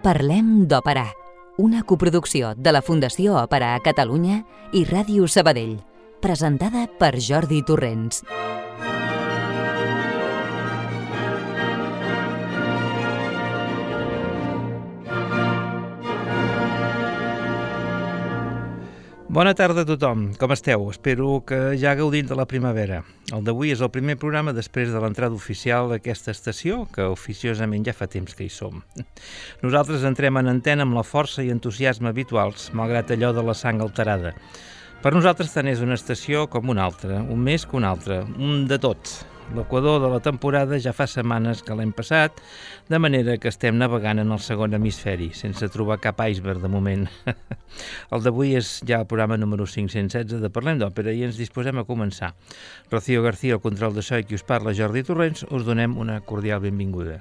Parlem d'Òpera, una coproducció de la Fundació Òpera a Catalunya i Ràdio Sabadell, presentada per Jordi Torrents. Bona tarda a tothom, com esteu? Espero que ja gaudint de la primavera. El d'avui és el primer programa després de l'entrada oficial d'aquesta estació, que oficiosament ja fa temps que hi som. Nosaltres entrem en antena amb la força i entusiasme habituals, malgrat allò de la sang alterada. Per nosaltres tant és una estació com una altra, un més que una altra, un de tots. L'equador de la temporada ja fa setmanes que l'hem passat, de manera que estem navegant en el segon hemisferi, sense trobar cap iceberg de moment. El d'avui és ja el programa número 516 de Parlem d'Òpera i ens disposem a començar. Rocío García, el control de so, i qui us parla, Jordi Torrents, us donem una cordial benvinguda.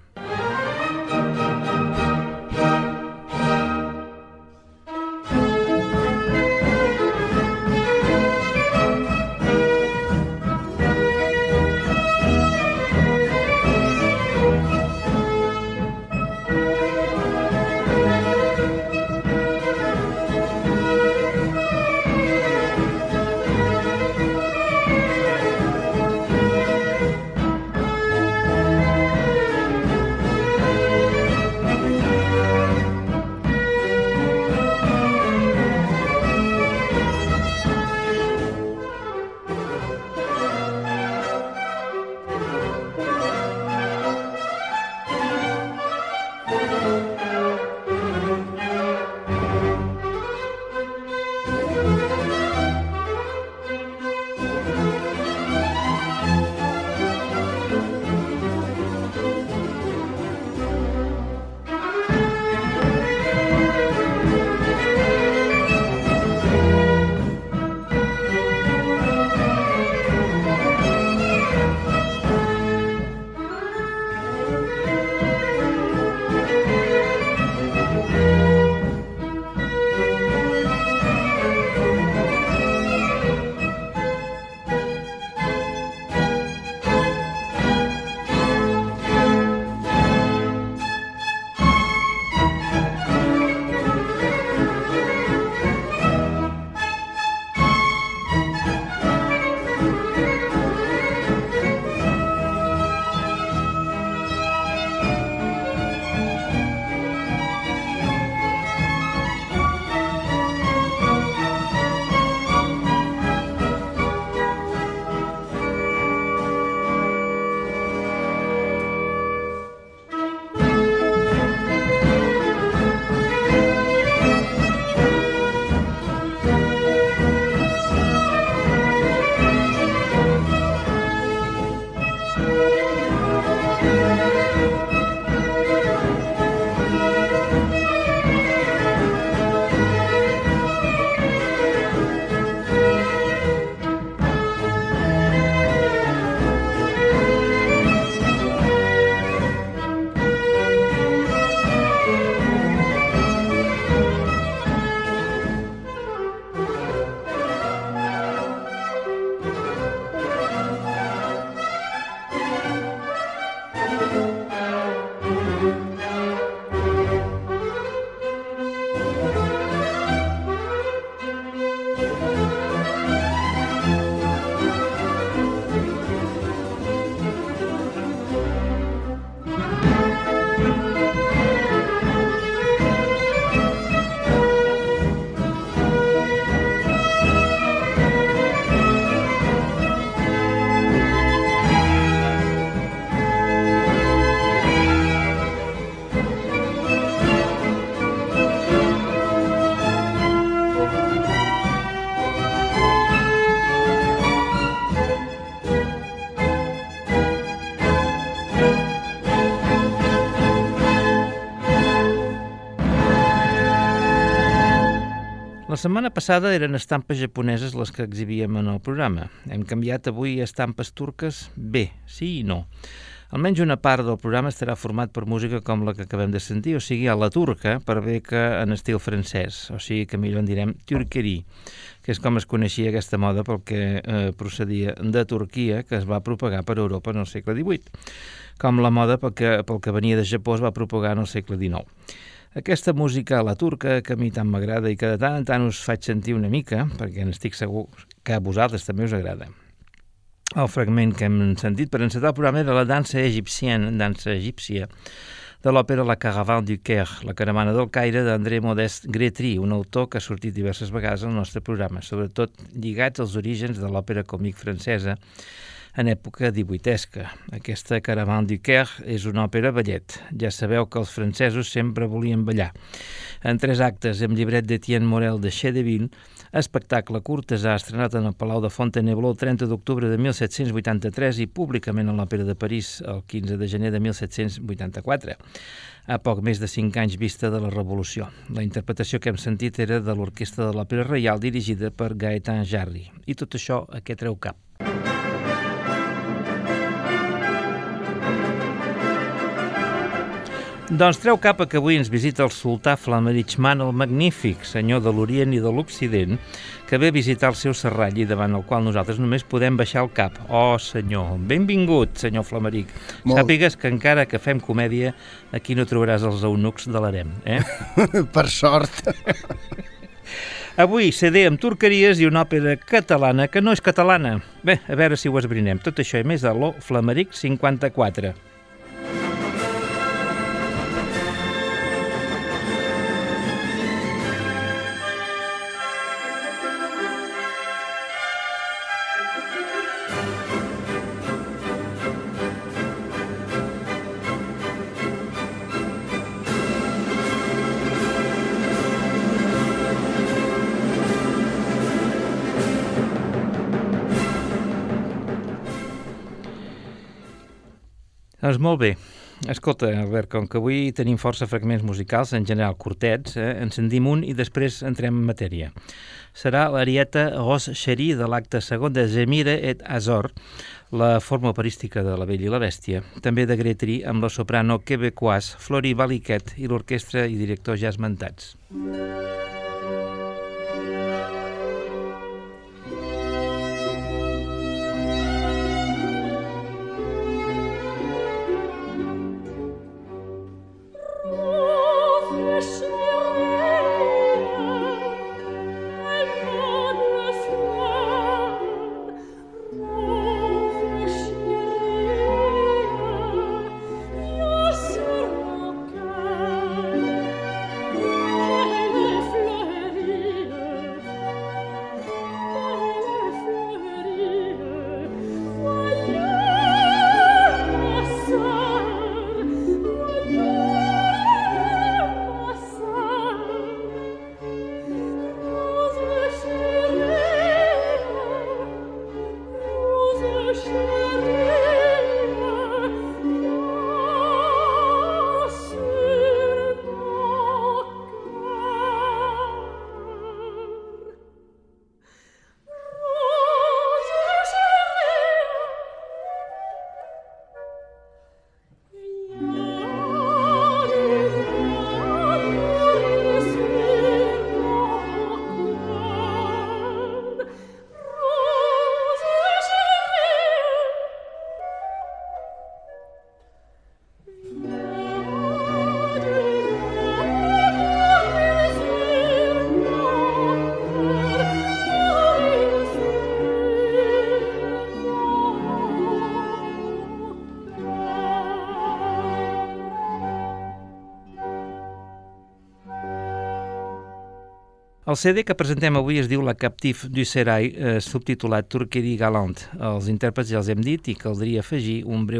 La setmana passada eren estampes japoneses les que exhibíem en el programa. Hem canviat avui a estampes turques? Bé, sí i no. Almenys una part del programa estarà format per música com la que acabem de sentir, o sigui, a la turca, per bé que en estil francès, o sigui que millor en direm turquerí, que és com es coneixia aquesta moda pel que procedia de Turquia, que es va propagar per Europa en el segle XVIII, com la moda pel que venia de Japó es va propagar en el segle XIX. Aquesta música a la turca, que a mi tant m'agrada i que de tant en tant us faig sentir una mica, perquè n'estic segur que a vosaltres també us agrada. El fragment que hem sentit per encetar el programa era la dansa egípcia, de l'òpera La Caravane du Caire, la caravana del Caire, d'André Modeste Grétry, un autor que ha sortit diverses vegades al nostre programa, sobretot lligats als orígens de l'òpera còmic francesa en època divuitesca. Aquesta Caravane du Caire és una òpera ballet. Ja sabeu que els francesos sempre volien ballar. En 3 actes, amb llibret d'Etienne Morel de Chedeville, espectacle cortesà estrenat en el Palau de Fontainebleau el 30 d'octubre de 1783 i públicament a l'Òpera de París el 15 de gener de 1784, a poc més de 5 anys vista de la Revolució. La interpretació que hem sentit era de l'Orquestra de l'Òpera Reial dirigida per Gaëtan Jarry. I tot això a què treu cap? Doncs treu cap que avui ens visita el sultà Flamarich Man el Magnífic, senyor de l'Orient i de l'Occident, que ve a visitar el seu serralli davant el qual nosaltres només podem baixar el cap. Oh, senyor, benvingut, senyor Flamarich. Sàpigues que encara que fem comèdia, aquí no trobaràs els eunucs de l'harem, Per sort. Avui CD amb turqueries i una òpera catalana que no és catalana. Bé, a veure si ho esbrinem. Tot això i més a l'O Flamarich 54. Doncs molt bé. Escolta, Albert, com que avui tenim força fragments musicals, en general curtets, en sentim un i després entrem en matèria. Serà l'arieta Rose Chérie de l'acte segon de Zemire et Azor, la forma operística de La Bella i la Bèstia, també de Grétry amb la soprano quebecoise Florie Valiquet i l'orquestra i director ja esmentats. El CD que presentem avui es diu La Captive du Sérail, subtitulat Turquerie Galante. Els intèrprets ja els hem dit i caldria afegir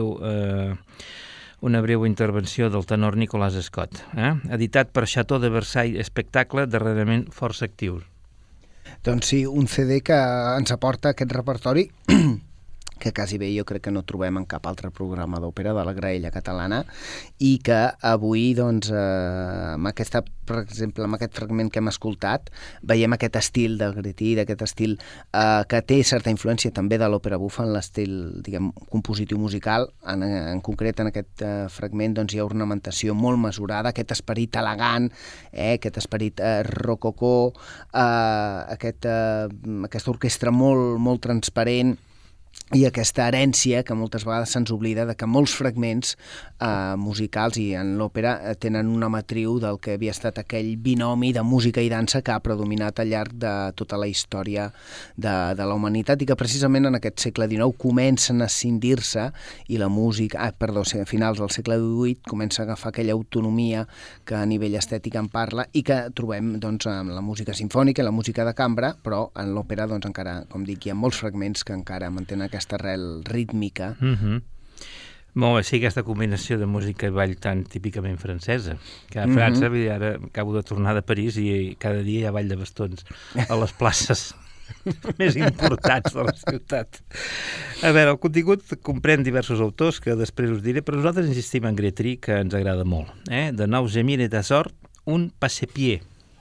una breu intervenció del tenor Nicolas Scott, editat per Chateau de Versailles, espectacle darrerament força actiu. Doncs sí, un CD que ens aporta aquest repertori que quasi bé jo crec que no trobem en cap altre programa d'òpera de la graella catalana i que avui, doncs, amb aquesta, per exemple, amb aquest fragment que hem escoltat, veiem aquest estil del Grétry, d'aquest estil que té certa influència també de l'òpera bufa en l'estil, diguem, compositiu musical. En concret, en aquest fragment, doncs, hi ha ornamentació molt mesurada, aquest esperit elegant, aquest esperit rococó, aquesta orquestra molt, molt transparent, i aquesta herència que moltes vegades se'ns oblida de que molts fragments musicals i en l'òpera tenen una matriu del que havia estat aquell binomi de música i dansa que ha predominat al llarg de tota la història de la humanitat i que precisament en aquest segle XIX comencen a escindir-se i la música, a finals del segle XVIII comença a agafar aquella autonomia que a nivell estètic en parla i que trobem doncs, en la música simfònica i la música de cambra, però en l'òpera doncs, encara, com dic, hi ha molts fragments que encara mantenen aquesta arrel rítmica. Molt bé, sí, aquesta combinació de música i ball tan típicament francesa, que a França, ara acabo de tornar de París i cada dia hi ha ball de bastons a les places més importants de la ciutat. A veure, el contingut comprèn diversos autors que després us diré, però nosaltres insistim en Grétry, que ens agrada molt. De nou, Zemire d'Azor, un passepied.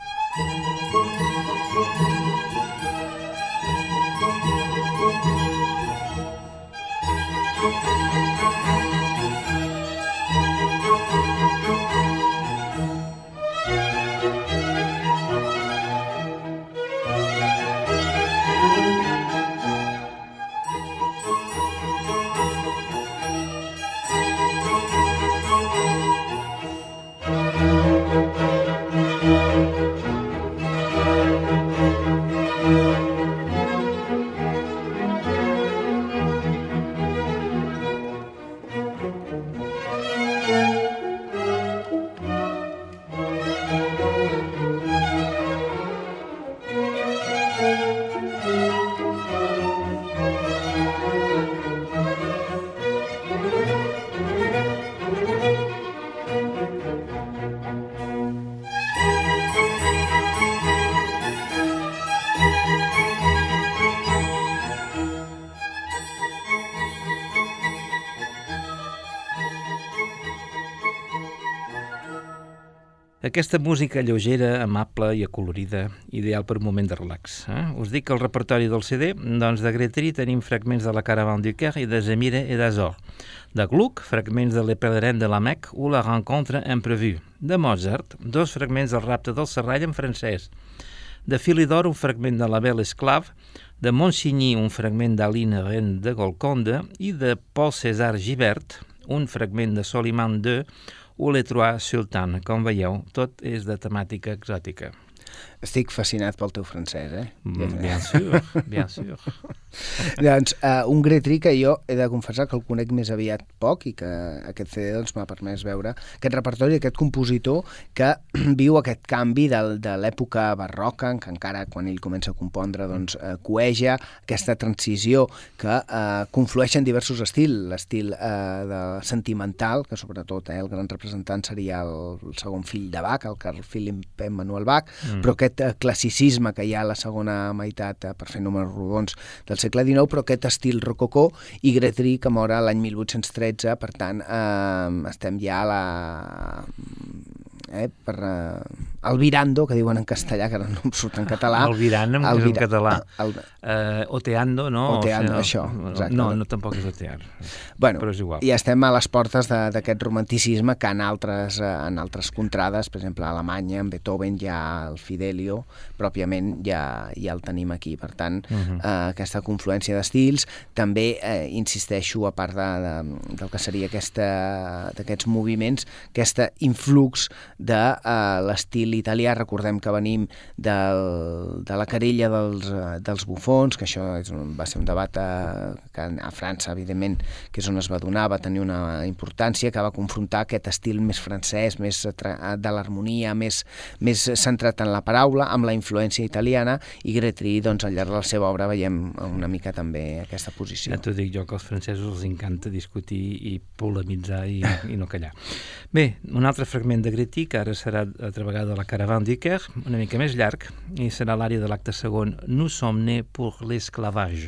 Aquesta música lleugera, amable i acolorida, ideal per un moment de relax. Us dic que el repertori del CD, doncs de Grétry tenim fragments de la Caravane du Caire i de Zemire et d'Azor. De Gluck, fragments de Le Pèlerin de la Mecque ou La Rencontre Imprévue. De Mozart, 2 fragments del Rapte del Serrall en francès. De Philidor, un fragment de La Belle Esclave. De Monsigny, un fragment d'Aline Reine de Golconde. I de Paul César Gibert, un fragment de Soliman II, o Les Trois Sultanes. Com veieu, tot és de temàtica exòtica. Estic fascinat pel teu francès, Bien sûr, bien sûr. Doncs un Grétry que jo he de confessar que el conec més aviat poc i que aquest CD doncs, m'ha permès veure aquest repertori, aquest compositor que viu aquest canvi de l'època barroca, que encara quan ell comença a compondre doncs, coeja aquesta transició que conflueix en diversos estils, l'estil de sentimental, que sobretot el gran representant seria el segon fill de Bach, el Carl Philipp Emanuel Bach, però aquest classicisme que hi ha a la segona meitat, per fer números rodons, del segle XIX, però aquest estil rococó, i Grétry, que mora l'any 1813, per tant, estem ja a la... per albirando, que diuen en castellà, que ara no em surt en català. Albirando, que és en català. Oteando, no? Oteando, això, exacte. No, tampoc és otear. Bueno, però és igual. I estem a les portes d'aquest romanticisme que en altres contrades, per exemple, a Alemanya, en Beethoven, ja el Fidelio, pròpiament ja el tenim aquí. Per tant, aquesta confluència d'estils, també insisteixo, a part del que seria d'aquests moviments, aquest influx de l'estil italià. Recordem que venim de la querella dels bufons, que això va ser un debat que a França, evidentment, que és on es va donar, va tenir una importància, que va confrontar aquest estil més francès, més de l'harmonia, més centrat en la paraula, amb la influència italiana, i Grétry, doncs, al llarg de la seva obra veiem una mica també aquesta posició. Ja t'ho dic jo, que als francesos els encanta discutir i polemitzar i no callar. Bé, un altre fragment de Grétry, que ara serà altra vegada la Caravane du Caire, una mica més llarg, i serà l'àrea de l'acte segon, Nous sommes nés pour l'esclavage.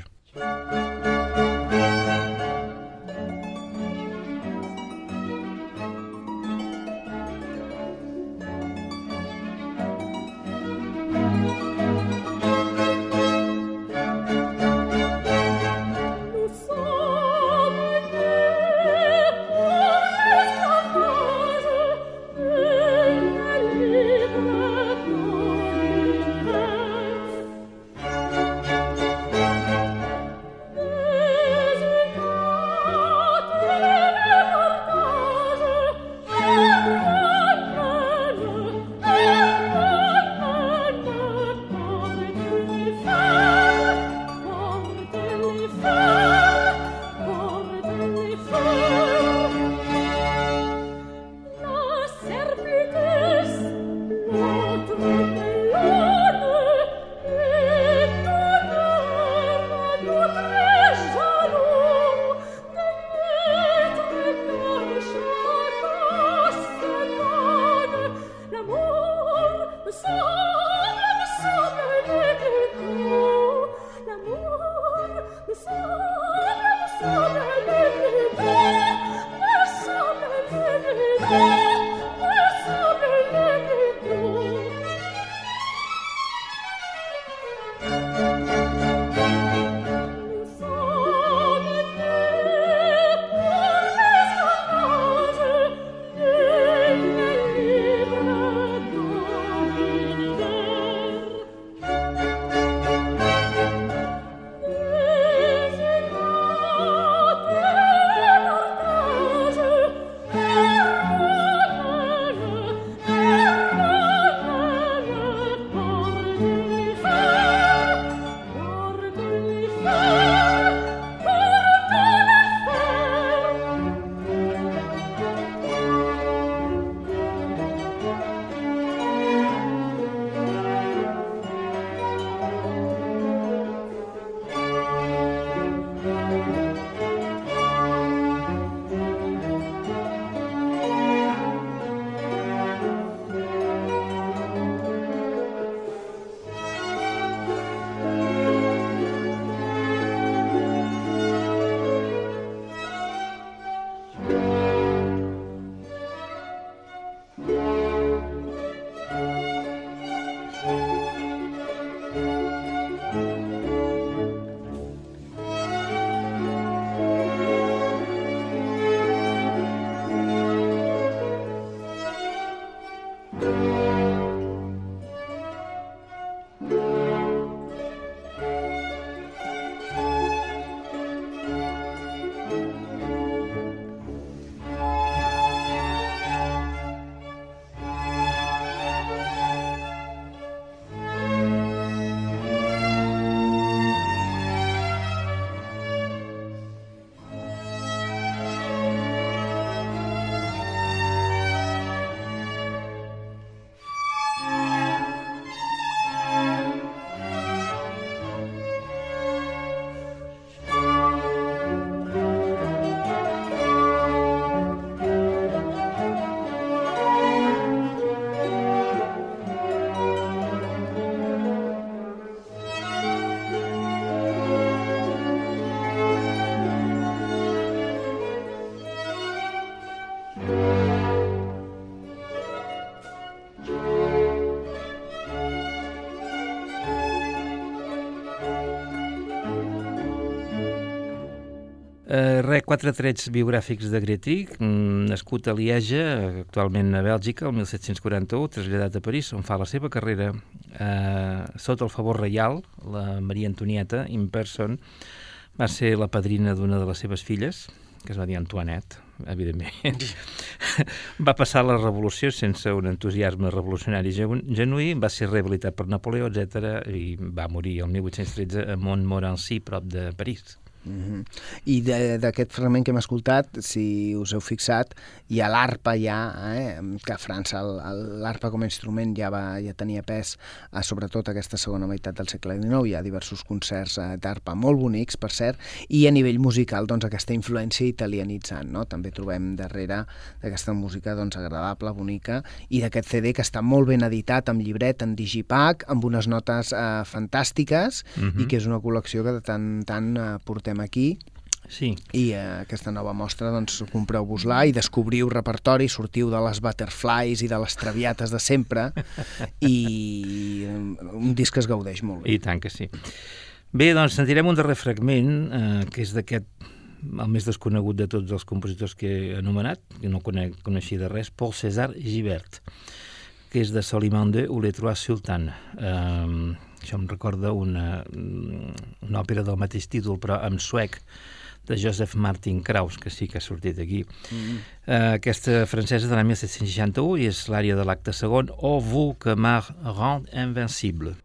Quatre trets biogràfics de Gretry, nascut a Lieja, actualment a Bèlgica, el 1741, traslladat a París, on fa la seva carrera sota el favor reial. La Maria Antonieta, in person, va ser la padrina d'una de les seves filles, que es va dir Antoinette, evidentment. Va passar la revolució sense un entusiasme revolucionari genuí, va ser rehabilitat per Napoleó, etc., i va morir el 1813 a Montmorency, prop de París. I d'aquest fragment que hem escoltat, si us heu fixat, hi ha l'arpa ja, que a França l'arpa com a instrument ja tenia pes, sobretot aquesta segona meitat del segle XIX. Hi ha diversos concerts d'arpa molt bonics, per cert, i a nivell musical doncs, aquesta influència italianitzant, no? També trobem darrere d'aquesta música doncs, agradable, bonica, i d'aquest CD que està molt ben editat, amb llibret, en digipack, amb unes notes fantàstiques, i que és una col·lecció que de tant en tant portem aquí. Sí. I aquesta nova mostra, doncs, compreu-vos-la i descobriu repertori, sortiu de les Butterflies i de les Traviates de sempre, i un disc que es gaudeix molt bé. I tant que sí. Bé, doncs sentirem un darrer fragment, que és d'aquest, el més desconegut de tots els compositors que he anomenat, que no coneixia de res, Paul César Gibert, que és de Soliman II ou les Trois Sultanes. Això em recorda una òpera del mateix títol, però en suec, de Joseph Martin Krauss, que sí que ha sortit aquí. Aquesta francesa de l'any 1761 i és l'àrea de l'acte segon, O vous que Mars rend invincible.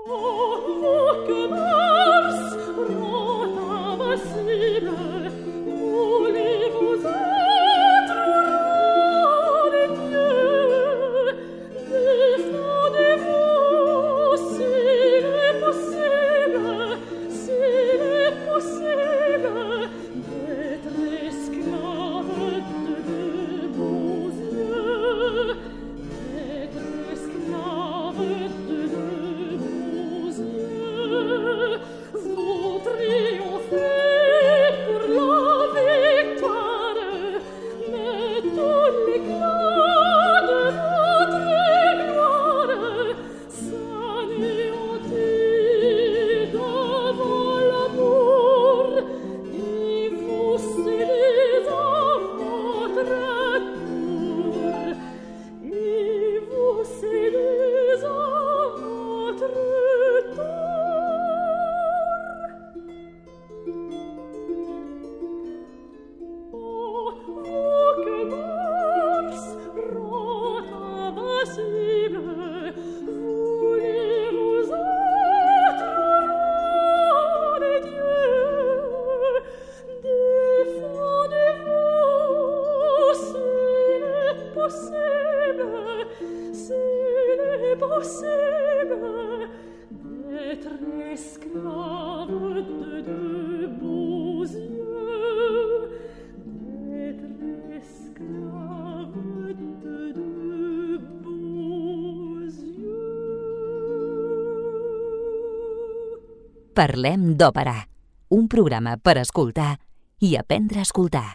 Parlem d'òpera, un programa per escoltar i aprendre a escoltar.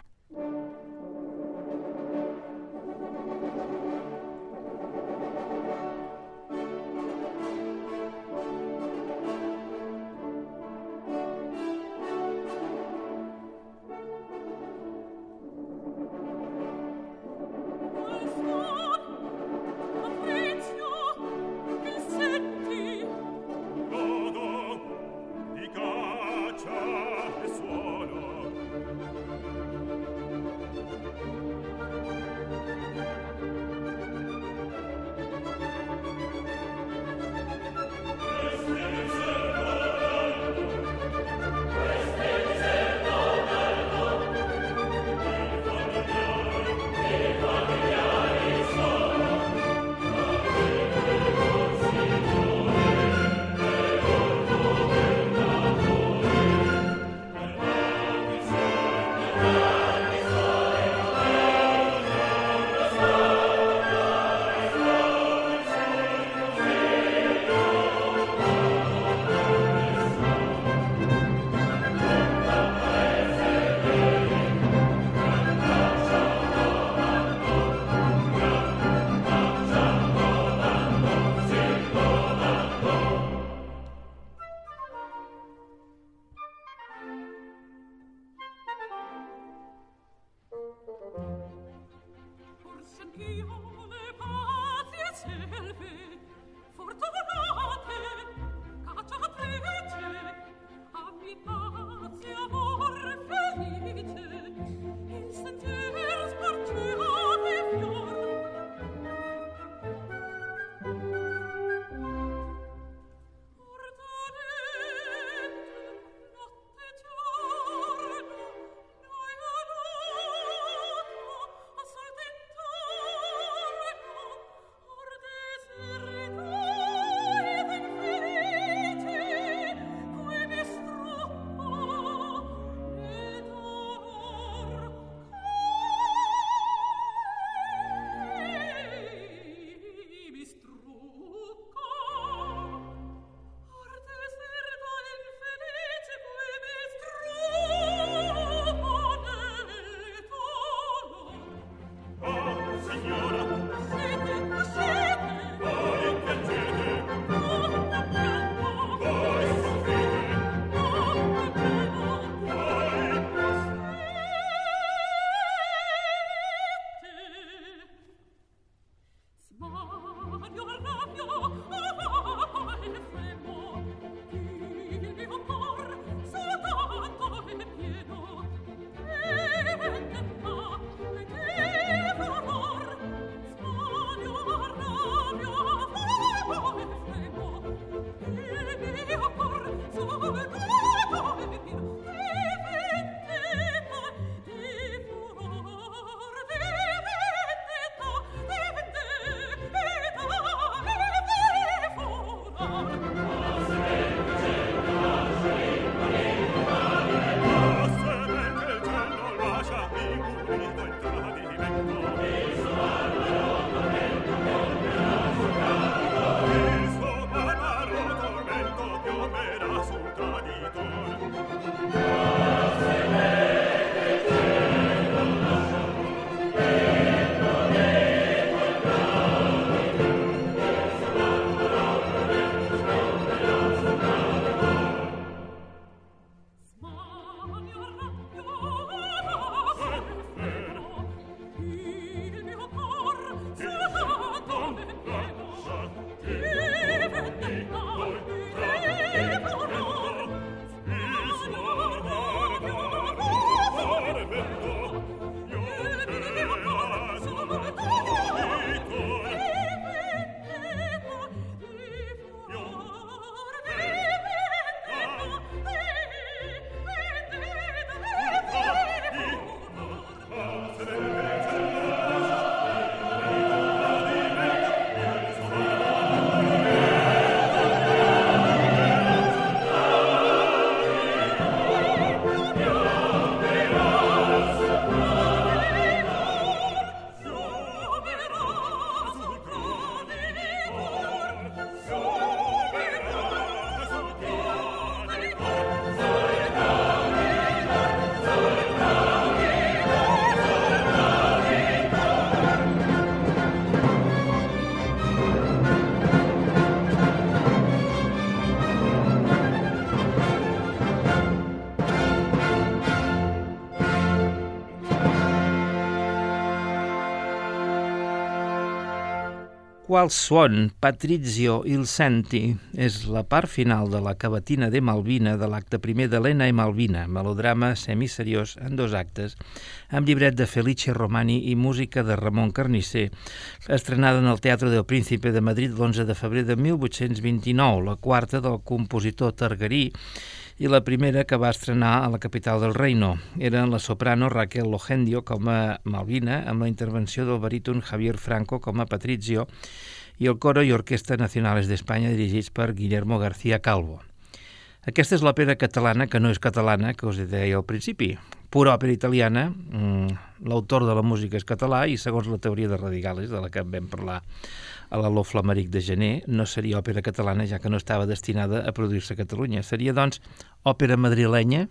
Qual suon, Patrizio il senti, és la part final de la cavatina de Malvina de l'acte primer d'Elena e Malvina, melodrama semiseriós en 2 actes, amb llibret de Felice Romani i música de Ramon Carnisser, estrenada en el Teatre del Príncipe de Madrid l'11 de febrer de 1829, la quarta del compositor targarí i la primera que va estrenar a la capital del Reino. Era la soprano Raquel Logendio com a Malvina, amb la intervenció del baríton Javier Franco com a Patrizio, i el Coro i Orquestra Nacionales d'Espanya dirigits per Guillermo García Calvo. Aquesta és l'òpera catalana, que no és catalana, que us deia al principi. Pura òpera italiana, l'autor de la música és català i, segons la teoria de Radigales, de la que vam parlar a l'Aló Flamaric de gener, no seria òpera catalana, ja que no estava destinada a produir-se a Catalunya. Seria, doncs, òpera madrilenya?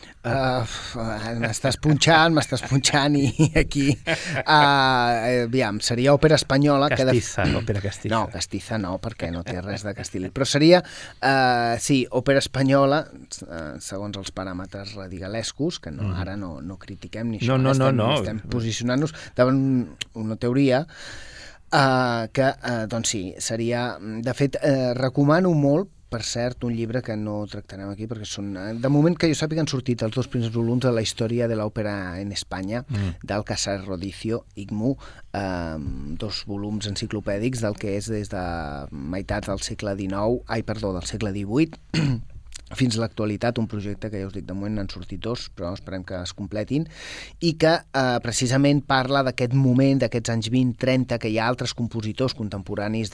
M'estàs punxant i aquí... aviam, seria òpera espanyola... Castiza, òpera castiza. No, castiza no, perquè no té res de castilí. Però seria, sí, òpera espanyola, segons els paràmetres radigalescos, que no, ara no critiquem ni això. Estem posicionant-nos davant una teoria que, doncs sí, seria... De fet, recomano molt, per cert, un llibre que no tractarem aquí, perquè són... De moment que jo sàpiga han sortit els 2 primers volums de la història de l'òpera en Espanya, d'Alcázar Rodicio, IGMU, 2 volums enciclopèdics del que és des de meitats del segle del segle XVIII, fins a l'actualitat, un projecte que ja us dic, de moment n'han sortit 2, però esperem que es completin, i que precisament parla d'aquest moment, d'aquests anys 20-30, que hi ha altres compositors contemporanis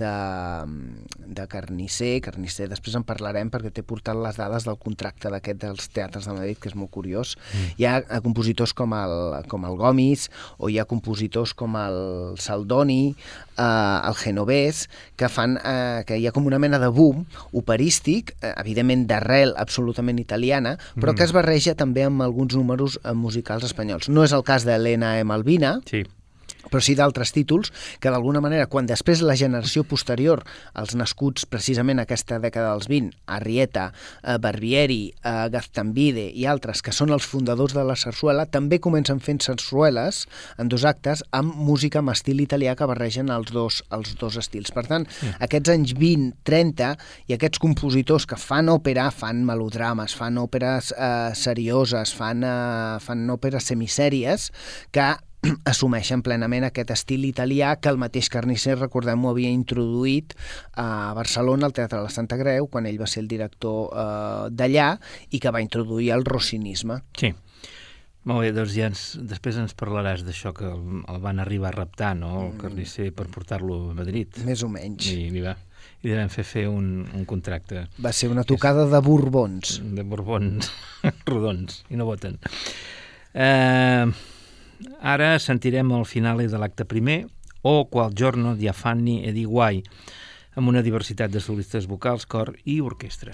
de Carnisser, després en parlarem perquè t'he portat les dades del contracte dels teatres de Madrid, que és molt curiós. Hi ha compositors com el Gomis, o hi ha compositors com el Saldoni, el Genovès, que fan que hi ha com una mena de boom operístic, evidentment d'arrel absolutament italiana, però que es barreja també amb alguns números musicals espanyols. No és el cas d'Elena e Malvina, sí, però sí d'altres títols que d'alguna manera, quan després la generació posterior, els nascuts precisament a aquesta dècada dels 20, Arrieta, Barbieri, Gaztambide i altres, que són els fundadors de la sarsuela, també comencen fent sarsueles en 2 actes amb música amb estil italià que barregen els dos estils. Per tant, aquests anys 20-30 i aquests compositors que fan òpera, fan melodrames, fan òperes serioses, fan òperes semisèries, que assumeixen plenament aquest estil italià que el mateix Carnisser, recordem-ho, havia introduït a Barcelona, al Teatre de la Santa Creu, quan ell va ser el director d'allà, i que va introduir el rossinisme. Sí. Molt bé, doncs ja després ens parlaràs d'això que el van arribar a raptar, no?, el Carnisser, per portar-lo a Madrid. Més o menys. I li vam fer un contracte. Va ser una tocada de borbons. De borbons rodons, i no voten. Ara sentirem el finale de l'acte primer, O qual giorno di affanni e di guai, amb una diversitat de solistes vocals, cor i orquestra.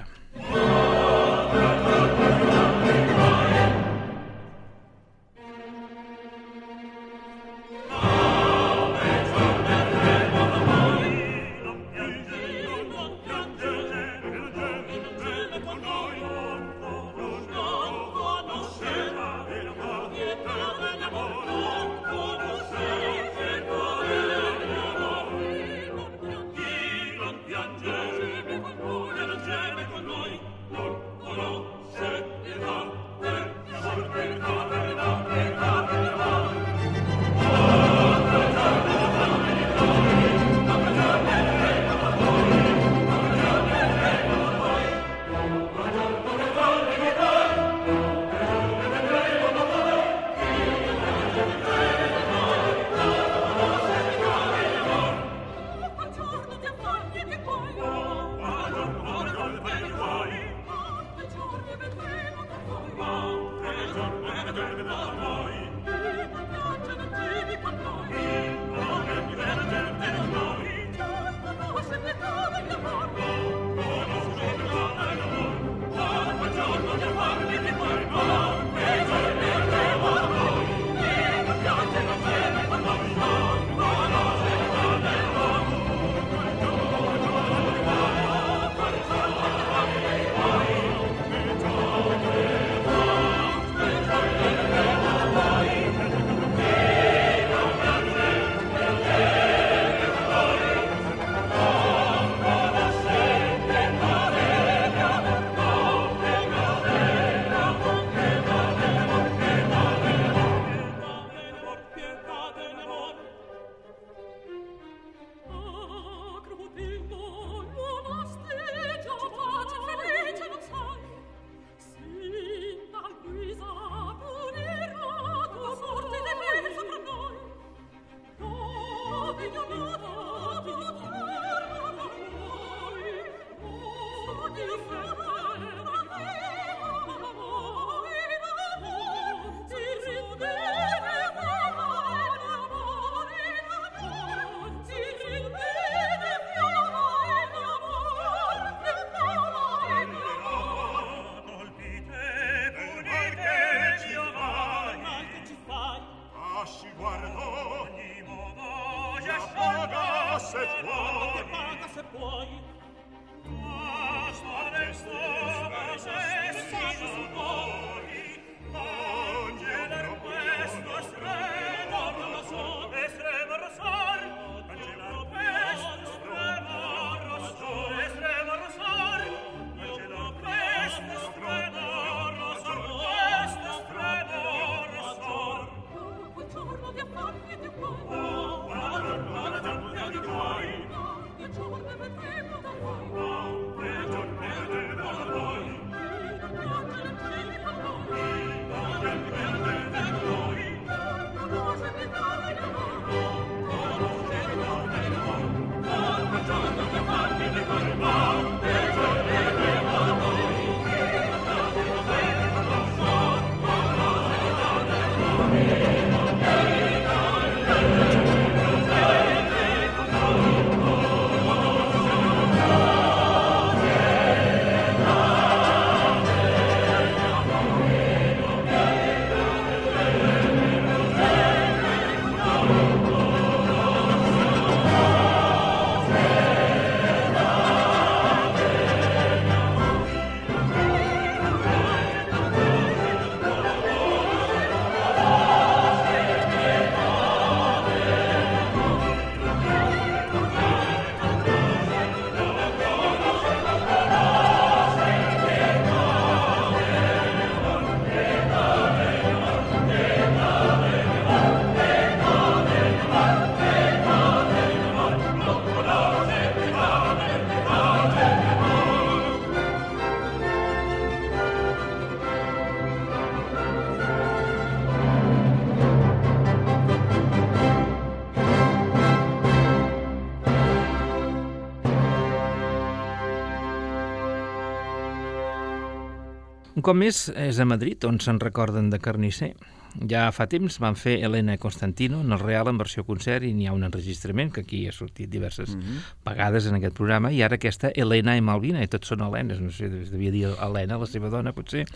Un cop més és a Madrid, on se'n recorden de Carnisser. Ja fa temps van fer Elena Constantino en el Real en versió concert i n'hi ha un enregistrament que aquí ha sortit diverses vegades en aquest programa, i ara aquesta Elena i Malvina, i tots són Helenes, no sé, devia dir Helena, la seva dona, potser.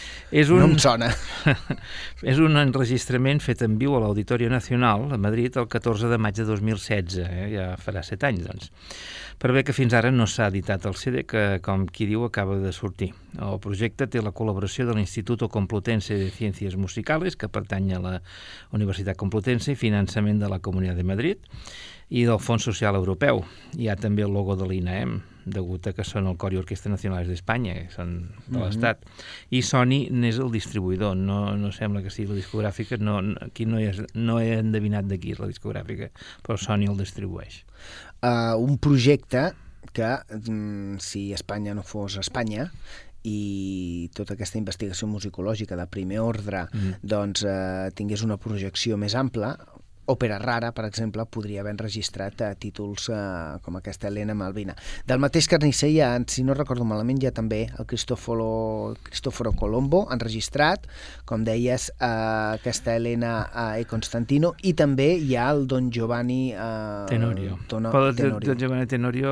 No em sona. És un enregistrament fet en viu a l'Auditorio Nacional a Madrid el 14 de maig de 2016, ja farà 7 anys, doncs. Per bé que fins ara no s'ha editat el CD, que, com qui diu, acaba de sortir. El projecte té la col·laboració de l'Instituto Complutense de Ciencias Musicales, que pertany a la Universitat Complutense, i finançament de la Comunitat de Madrid, i del Fons Social Europeu. Hi ha també el logo de l'INAEM, degut a que són el Cor i Orquestra Nacionals d'Espanya, que són de l'Estat. I Sony n'és el distribuïdor, no sembla que sigui la discogràfica, aquí no he endevinat de qui és la discogràfica, però Sony el distribueix. Un projecte que, si Espanya no fos Espanya, i tota aquesta investigació musicològica de primer ordre doncs tingués una projecció més ampla, Òpera Rara, per exemple, podria haver enregistrat títols com aquesta Elena Malvina. Del mateix Carnisser hi ha, si no recordo malament, hi ha també el Cristoforo Colombo enregistrat, com deies, aquesta Elena e Constantino, i també hi ha el Don Giovanni Tenorio. Don Giovanni Tenorio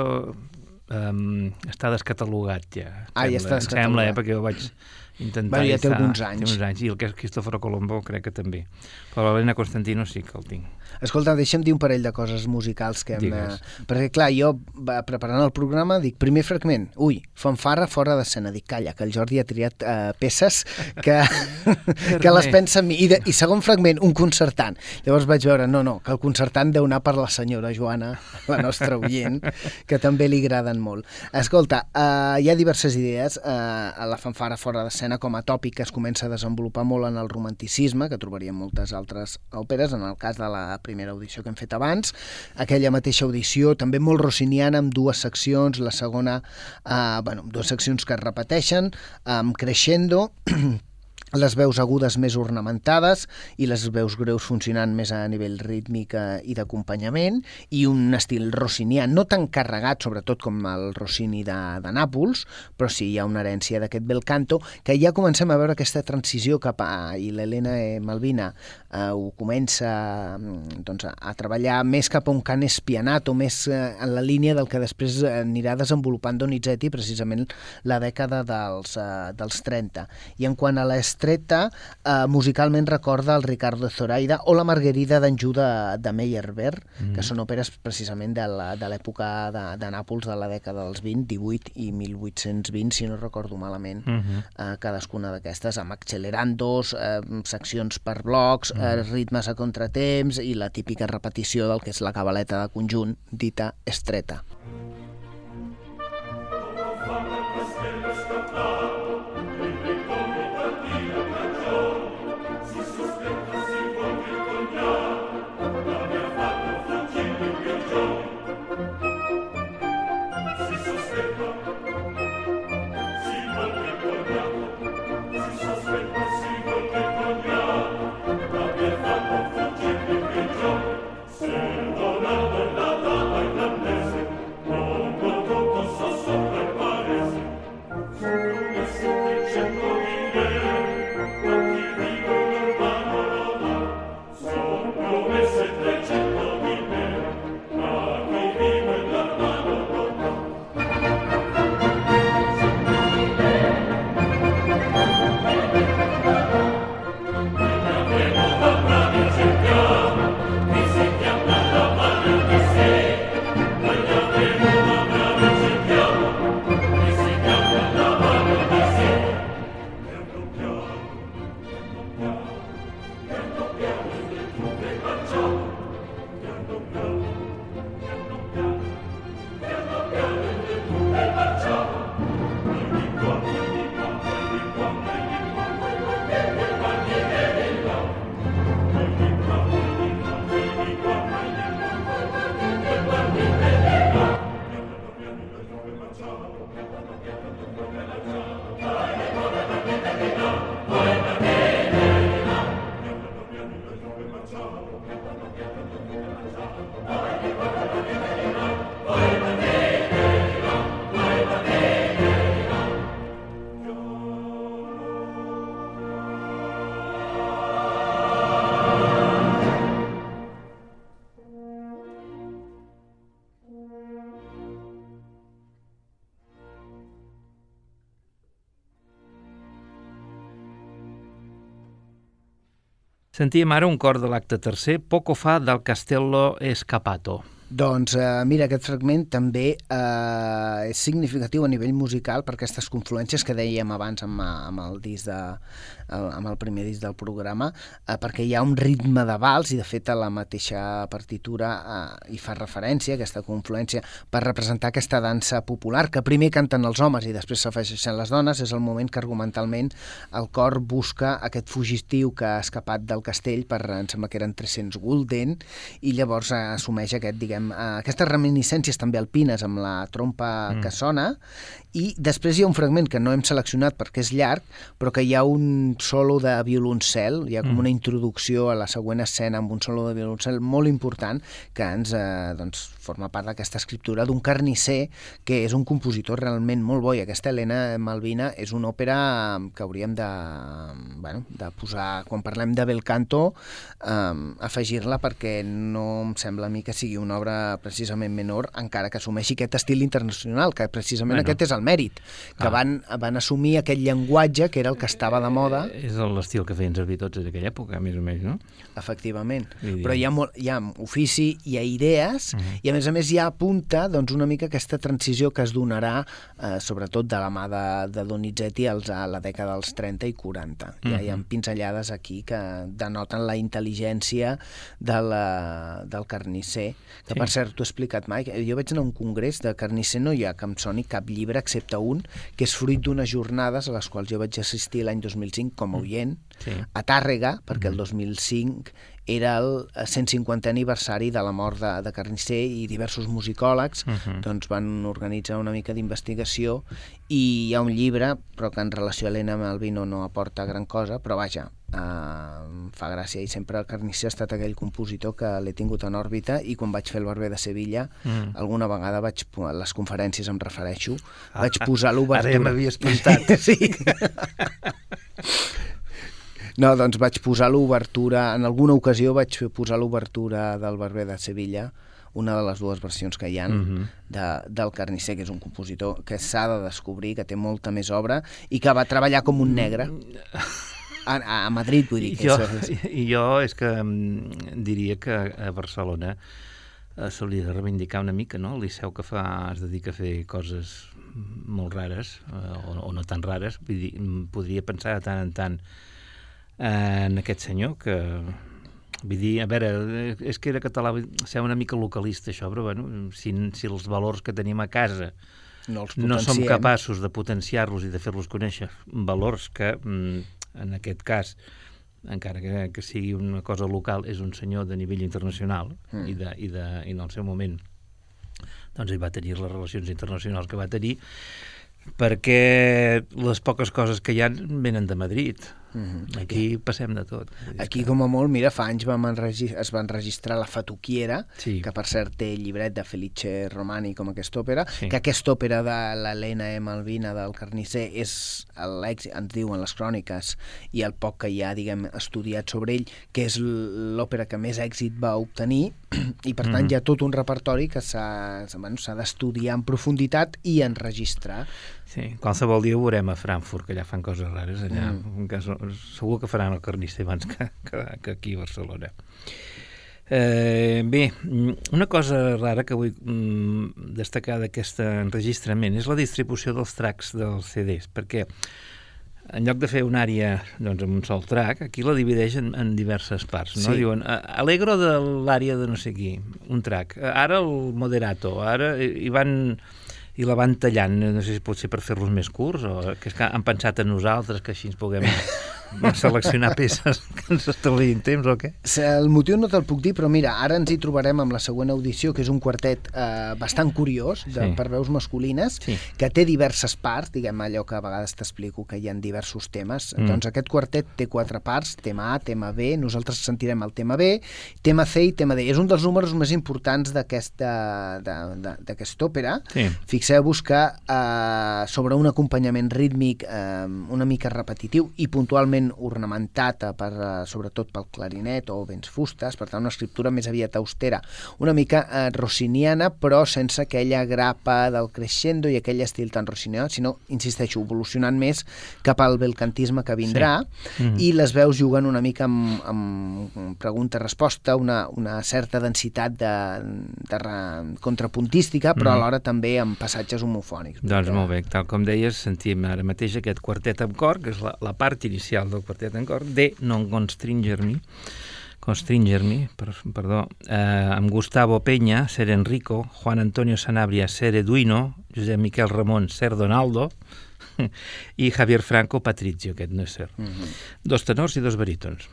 està descatalogat ja. Ja està descatalogat. Sembla, perquè ho vaig intentar. Ja té alguns anys. I el que és Cristoforo Colombo crec que també. Però l'Elena Constantino sí que el tinc. Escolta, deixa'm dir un parell de coses musicals que perquè, clar, jo preparant el programa dic, primer fragment, fanfarra fora d'escena. Dic, calla, que el Jordi ha triat peces que les pensa en mi. I segon fragment, un concertant. Llavors vaig veure, no, que el concertant deu anar per la senyora Joana, la nostra oient, que també li agraden molt. Escolta, hi ha diverses idees a la fanfarra fora d'escena com a tòpic que es comença a desenvolupar molt en el romanticisme, que trobaríem moltes altres òperes, en el cas de la primera audició que hem fet abans, aquella mateixa audició, també molt rossiniana, amb dues seccions, la segona, dues seccions que es repeteixen, crescendo, les veus agudes més ornamentades i les veus greus funcionant més a nivell rítmic i d'acompanyament, i un estil rossinià, no tan carregat, sobretot com el Rossini de Nàpols, però sí hi ha una herència d'aquest bel canto, que ja comencem a veure aquesta transició cap a, i l'Elena Malvina ho comença a treballar més cap a un cant espianat, o més en la línia del que després anirà desenvolupant Donizetti, precisament la dècada dels 30. I en quant a l'Estrella Estreta musicalment recorda el Ricardo Zoraida o la Margarida d'Anjou de Meyerbeer, que són òperes precisament de l'època de Nàpols de la dècada dels 20, 18 i 1820, si no recordo malament, cadascuna d'aquestes, amb accelerandos, seccions per blocs, ritmes a contratemps i la típica repetició del que és la cabaleta de conjunt dita Estreta. Sentíem ara un cor de l'acte tercer, Poco fa del Castello Escapato. Doncs mira, aquest fragment també és significatiu a nivell musical per aquestes confluències que dèiem abans amb el disc amb el primer disc del programa, perquè hi ha un ritme de vals i de fet a la mateixa partitura hi fa referència a aquesta confluència per representar aquesta dansa popular que primer canten els homes i després s'afegeixen les dones. És el moment que argumentalment el cor busca aquest fugitiu que ha escapat del castell per, em sembla que eren 300 gulden, i llavors assumeix aquestes reminiscències també alpines amb la trompa que sona. I després hi ha un fragment que no hem seleccionat perquè és llarg, però que hi ha un solo de violoncel, hi ha com una introducció a la següent escena amb un solo de violoncel molt important que ens forma part d'aquesta escriptura d'un carnisser que és un compositor realment molt bo, i aquesta Helena Malvina és una òpera que hauríem de posar, quan parlem de bel canto, afegir-la, perquè no em sembla a mi que sigui una obra precisament menor, encara que assumeixi aquest estil internacional, que precisament aquest és el mèrit, que van assumir aquest llenguatge que era el que estava de moda. És l'estil que feien servir tots en aquella època, més o menys, no? Efectivament, però hi ha ofici, hi ha idees, i a més hi ha apunta una mica aquesta transició que es donarà, sobretot de la mà de Donizetti a la dècada dels 30 i 40. Hi ha pinzellades aquí que denoten la intel·ligència del carnisser, que per cert, t'ho he explicat mai, jo vaig anar a un congrés de carnisser, no hi ha que em soni cap llibre excepte un, que és fruit d'unes jornades a les quals jo vaig assistir l'any 2005 com a oient, a Tàrrega, perquè el 2005 era el 150è aniversari de la mort de Carnisser, i diversos musicòlegs van organitzar una mica d'investigació, i hi ha un llibre, però que en relació a Helena Malvino no aporta gran cosa, però vaja, em fa gràcia, i sempre el Carnisser ha estat aquell compositor que l'he tingut en òrbita, i quan vaig fer el Barber de Sevilla, alguna vegada a les conferències em refereixo, vaig posar l'obertura. Ara ja m'havia espantat. Sí. No, doncs vaig posar l'obertura, en alguna ocasió vaig posar l'obertura del Barber de Sevilla, una de les dues versions que hi ha del Carnisser, que és un compositor que s'ha de descobrir, que té molta més obra i que va treballar com un negre. A Madrid, vull dir. Jo és que diria que a Barcelona s'hauria de reivindicar una mica, no? El Liceu que es dedica a fer coses molt rares, o no tan rares, vull dir, podria pensar de tant en tant en aquest senyor que... Vull dir, a veure, és que era català, ser una mica localista això, però bueno, si els valors que tenim a casa no som capaços de potenciar-los i de fer-los conèixer, valors que, en aquest cas, encara que sigui una cosa local, és un senyor de nivell internacional i en el seu moment doncs ell va tenir les relacions internacionals que va tenir, perquè les poques coses que hi ha venen de Madrid. Aquí passem de tot. Aquí, com a molt, mira, fa anys es va enregistrar La Fatuquiera, que per cert té el llibret de Felice Romani com aquesta òpera, que aquesta òpera de l'Helena Malvina del Carnisser és l'èxit, ens diuen les cròniques, i el poc que hi ha, diguem, estudiat sobre ell, que és l'òpera que més èxit va obtenir, i per tant hi ha tot un repertori que s'ha d'estudiar en profunditat i enregistrar. Sí, qualsevol dia ho veurem a Frankfurt, que allà fan coses rares, allà segur que faran el Carnisser abans que aquí a Barcelona. Bé, una cosa rara que vull destacar d'aquest enregistrament és la distribució dels tracks dels CDs, perquè en lloc de fer una àrea amb un sol track, aquí la divideix en diverses parts, no? Diuen, Allegro de l'àrea de no sé qui, un track, ara el moderato, ara i la van tallant, no sé si pot ser per fer-los més curts o que és que han pensat en nosaltres que així ens puguem seleccionar peces que ens estalviïn temps o què? El motiu no te'l puc dir, però mira, ara ens hi trobarem amb la següent audició, que és un quartet bastant curiós, per veus masculines, que té diverses parts, diguem allò que a vegades t'explico que hi ha diversos temes. Doncs aquest quartet té 4 parts, tema A, tema B, nosaltres sentirem el tema B, tema C i tema D. És un dels números més importants d'aquesta òpera. Fixeu-vos que sobre un acompanyament rítmic una mica repetitiu i puntualment ornamentat sobretot pel clarinet o vents fustes, per tant una escriptura més aviat austera, una mica rossiniana, però sense aquella grapa del crescendo i aquell estil tan rossinià, sinó, insisteixo, evolucionant més cap al belcantisme que vindrà, i les veus juguen una mica amb pregunta-resposta, una certa densitat contrapuntística, però alhora també amb passatges homofònics. Doncs molt bé, tal com deies, sentim ara mateix aquest quartet amb cor, que és la part inicial del quartet en cor, de Non Constringermi, amb Gustavo Peña, Ser Enrico, Juan Antonio Sanabria, Ser Eduino, Josep Miquel Ramon, Ser Donaldo, i Javier Franco, Patrizio, aquest no és Ser. 2 tenors i 2 barítons.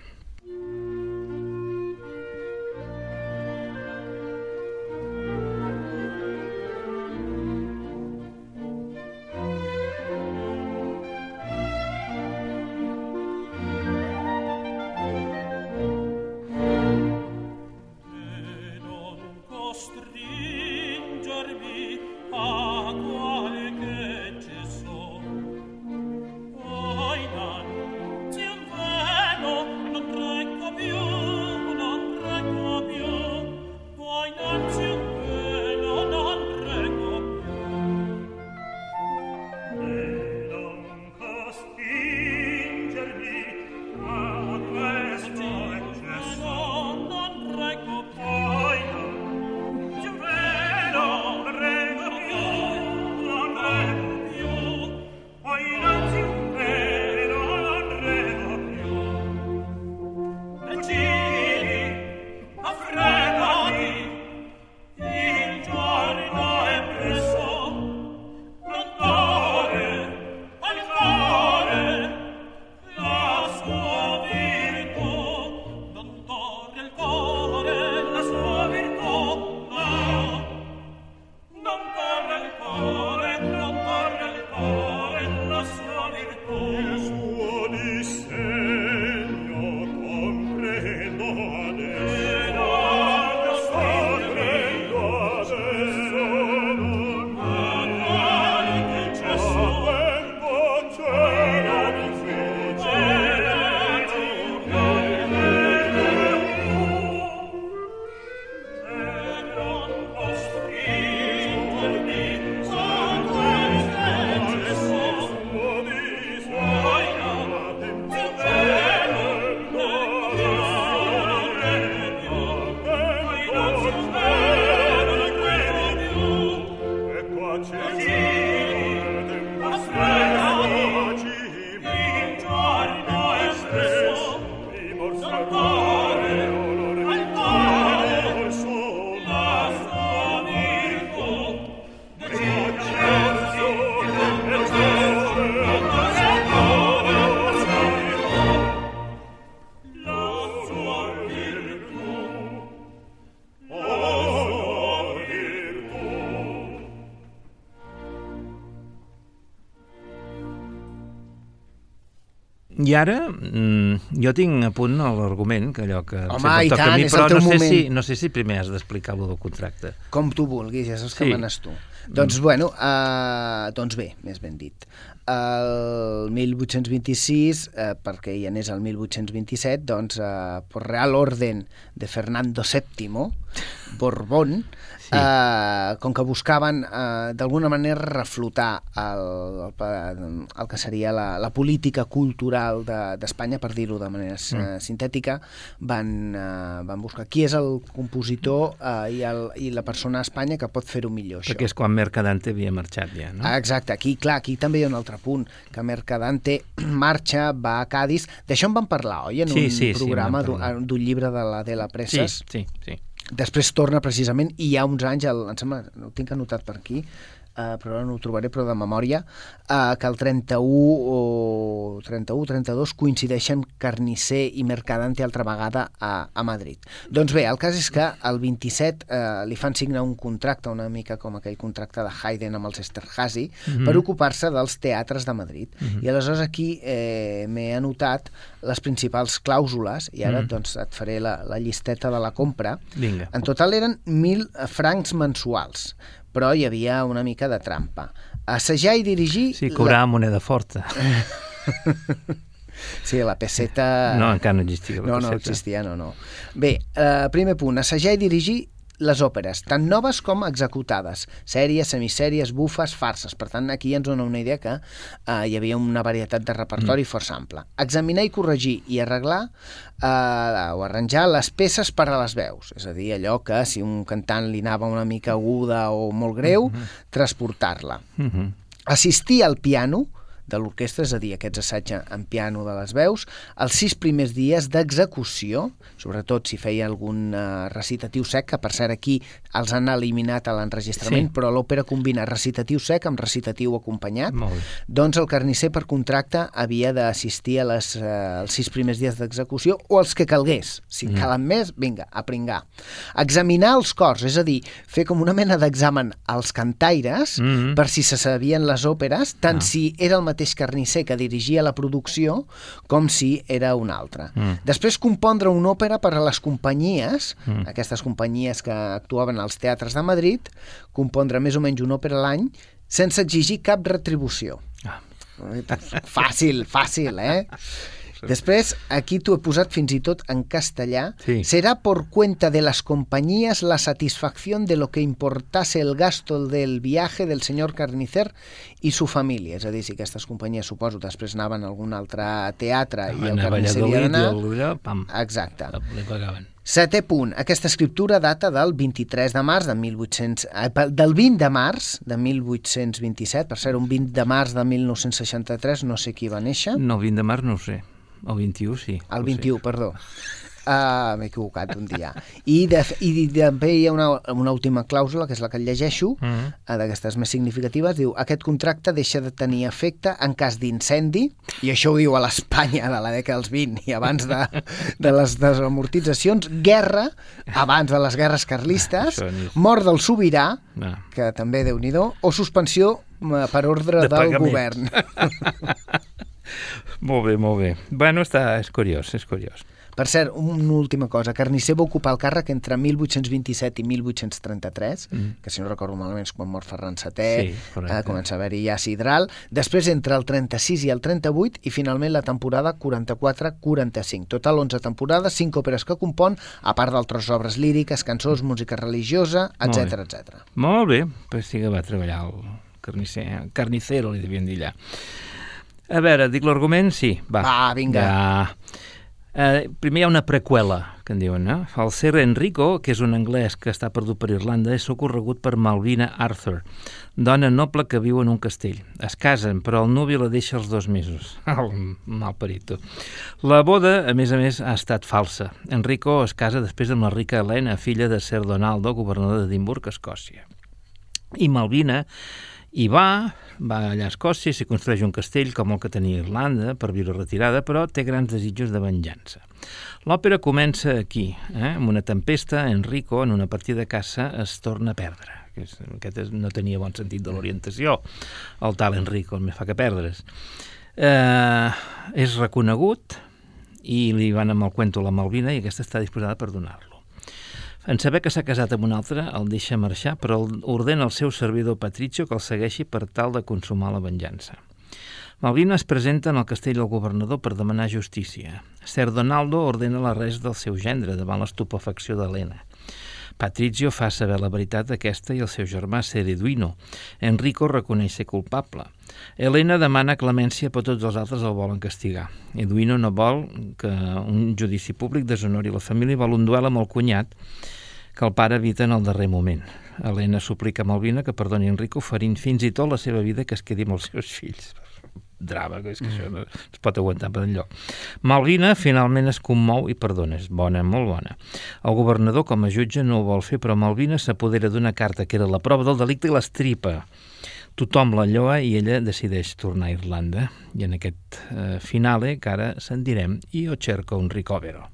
Non I ara, jo tinc a punt l'argument, que allò que home, i tant, mi, és però el teu moment. no sé si primer has d'explicar allò del contracte. Com tu vulguis, ja saps que manes tu. Doncs, doncs bé, més ben dit. El 1826, perquè ja n'és el 1827, doncs, per Real Orden de Fernando VII, Borbón, com que buscaven d'alguna manera reflotar el que seria la política cultural d'Espanya, per dir-ho de manera sintètica, van buscar qui és el compositor i la persona a Espanya que pot fer-ho millor, això. Perquè és quan Mercadante havia marxat ja, no? Exacte, aquí també hi ha un altre punt, que Mercadante marxa, va a Cádiz. D'això en vam parlar, oi? En un programa d'un llibre de l'Adela Presas. Sí. Després torna precisament, i hi ha uns anys, em sembla, no ho tinc anotat per aquí, però ara no ho trobaré, però de memòria, que el 31-32 coincideixen Carnicer i Mercadante altra vegada a Madrid. Doncs bé, el cas és que el 27 li fan signar un contracte, una mica com aquell contracte de Haydn amb els Esterházy, per ocupar-se dels teatres de Madrid. I aleshores aquí m'he anotat les principals clàusules, i ara doncs et faré la llisteta de la compra. Vinga. En total eren 1.000 francs mensuals, però hi havia una mica de trampa. Assajar i dirigir... Sí, cobrar moneda forta. Sí, la peseta... No, encara no existia la peseta. No existia, no. Bé, primer punt, assajar i dirigir les òperes, tant noves com executades, sèries, semissèries, bufes, farses. Per tant, aquí ens dona una idea que hi havia una varietat de repertori força ampla. Examinar i corregir i arreglar o arranjar les peces per a les veus, és a dir, allò que si un cantant li anava una mica aguda o molt greu, transportar-la. Assistir al piano de l'orquestra, és a dir, aquests assaigs en piano de les veus, els 6 primers dies d'execució, sobretot si feia algun recitatiu sec, que per cert aquí els han eliminat a l'enregistrament, però l'òpera combina recitatiu sec amb recitatiu acompanyat, doncs el carnisser per contracte havia d'assistir als 6 primers dies d'execució o els que calgués. Si calen més, vinga, a pringar. Examinar els cors, és a dir, fer com una mena d'examen als cantaires per si se sabien les òperes, tant si era el mateix carnisser que dirigia la producció com si era un altre. Després compondre una òpera per a les companyies, aquestes companyies que actuaven als teatres de Madrid, compondre més o menys una òpera a l'any sense exigir cap retribució. Fàcil, eh? Després, aquí t'ho he posat fins i tot en castellà. Será por cuenta de las compañías la satisfacción de lo que importase el gasto del viaje del señor Carnicer i su família. És a dir, si aquestes companyies, suposo, després anaven a algun altre teatre i el Carnicer havia d'anar... Exacte. Setè punt. Aquesta escriptura data del 23 de març de 1800... del 20 de març de 1827. Per ser un 20 de març de 1963, no sé qui va néixer. No, el 20 de març no ho sé. El 21, sí. El 21, perdó. M'he equivocat un dia. I també hi ha una última clàusula, que és la que llegeixo, d'aquestes més significatives, diu: aquest contracte deixa de tenir efecte en cas d'incendi, i això ho diu a l'Espanya de la dècada dels 20 i abans de les desamortitzacions, guerra, abans de les guerres carlistes, mort del sobirà, que també Déu-n'hi-do, o suspensió per ordre del govern. Molt bé. Bueno, és curiós. Per cert, una última cosa. Carnisser va ocupar el càrrec entre 1827 i 1833, que si no recordo malament és quan mor Ferran VII, comença a haver-hi ja sidral. Després, entre el 36 i el 38, i finalment la temporada 44-45. Total 11 temporades, 5 òperes que compon, a part d'altres obres líriques, cançons, música religiosa, etc. Molt bé, pues sí que va treballar el carnicero, li devien dir allà. A veure, dic l'argument? Sí, va. Va, vinga. Primer hi ha una preqüela, que en diuen, no? El Sir Enrico, que és un anglès que està perdut per Irlanda, és socorregut per Malvina Arthur, dona noble que viu en un castell. Es casen, però el nuvi la deixa als 2 mesos. El malparit. La boda, a més, ha estat falsa. Enrico es casa després amb la rica Helena, filla de Sir Donaldo, governador d'Edimburg, Escòcia. I Malvina hi va allà a Escòcia, s'hi construeix un castell com el que tenia Irlanda per viure retirada, però té grans desitjos de venjança. L'òpera comença aquí, amb una tempesta. Enrico, en una partida de caça, es torna a perdre. Aquest no tenia bon sentit de l'orientació, el tal Enrico, més fa que perdre's. És reconegut i li van amb el cuento a la Malvina i aquesta està disposada per donar-lo. En saber que s'ha casat amb un altre, el deixa marxar, però ordena al seu servidor Patrizio que el segueixi per tal de consumar la venjança. Malvina es presenta en el castell del governador per demanar justícia. Ser Donaldo ordena l'arrest del seu gendre davant l'estupefacció d'Helena. Patrizio fa saber la veritat aquesta i el seu germà Ser Eduino. Enrico reconeix ser culpable. Helena demana clemència, però tots els altres el volen castigar. Eduino no vol que un judici públic deshonori la família i vol un duel amb el cunyat que el pare evita en el darrer moment. Helena suplica a Malvina que perdoni Enrico, oferint fins i tot la seva vida que es quedi amb els seus fills. Drama, que és que això no es pot aguantar per enlloc. Malvina finalment es commou i perdona, és bona, molt bona. El governador com a jutge no ho vol fer, però Malvina s'apodera d'una carta que era la prova del delicte i l'estripa. Tothom la lloa i ella decideix tornar a Irlanda. I en aquest finale que ara sentirem Io cerco un ricovero.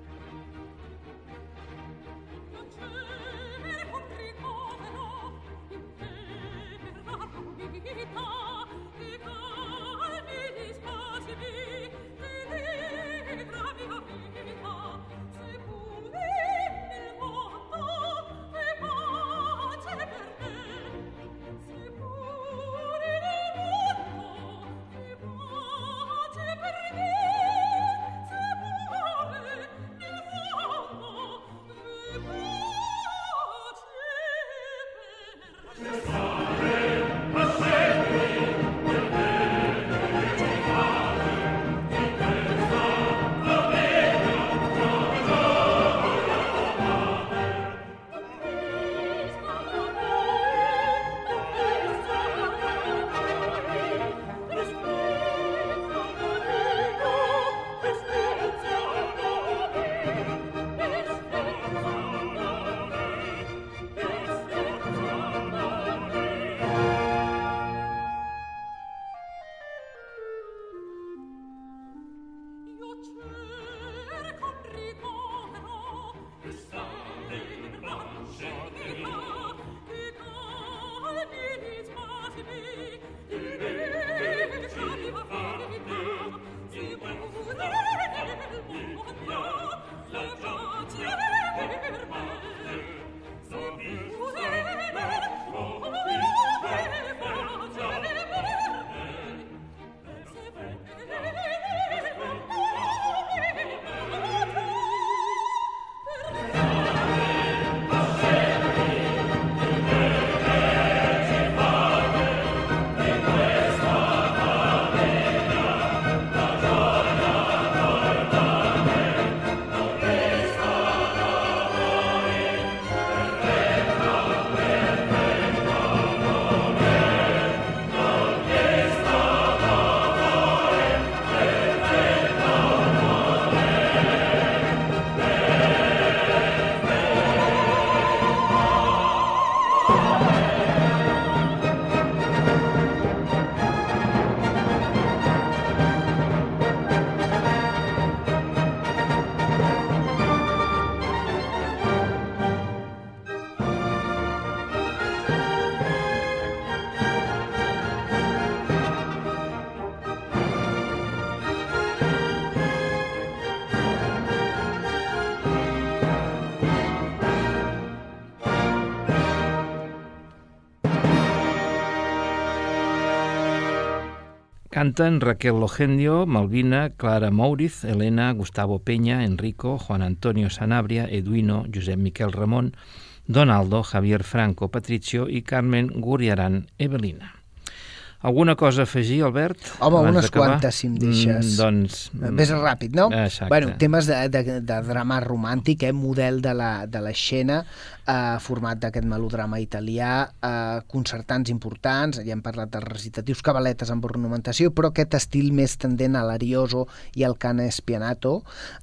Canten Raquel Logendio, Malvina, Clara Mouriz, Helena, Gustavo Peña, Enrico, Juan Antonio Sanabria, Eduino, Josep Miquel Ramon, Donaldo, Javier Franco, Patrizio i Carmen Guriaran, Evelina. Alguna cosa a afegir, Albert? Home, unes quantes, si em deixes. Doncs... Ves ràpid, no? Exacte. Bueno, temes de drama romàntic, model de l'escena, format d'aquest melodrama italià, concertants importants, ja hem parlat dels recitatius, caballetes amb ornamentació, però aquest estil més tendent a l'arioso i al cant spianato.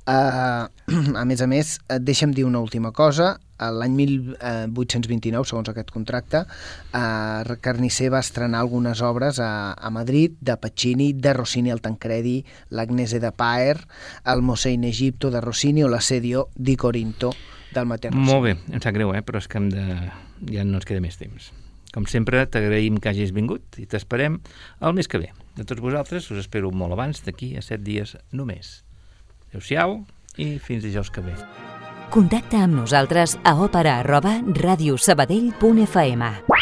A més, deixa'm dir una última cosa. L'any 1829, segons aquest contracte, Carnicer va estrenar algunes obres a Madrid, de Pacini, de Rossini al Tancredi, l'Agnese de Paer, el Mosè in Egipto de Rossini o l'Assedio di Corinto del mateix Rossini. Molt bé, em sap greu, però és que ja no ens queda més temps. Com sempre, t'agraïm que hagis vingut i t'esperem el mes que ve. De tots vosaltres us espero molt abans, d'aquí a 7 dies només. Adéu-siau i fins dijous que ve. Contacta amb nosaltres a opera@radiosabadell.fm.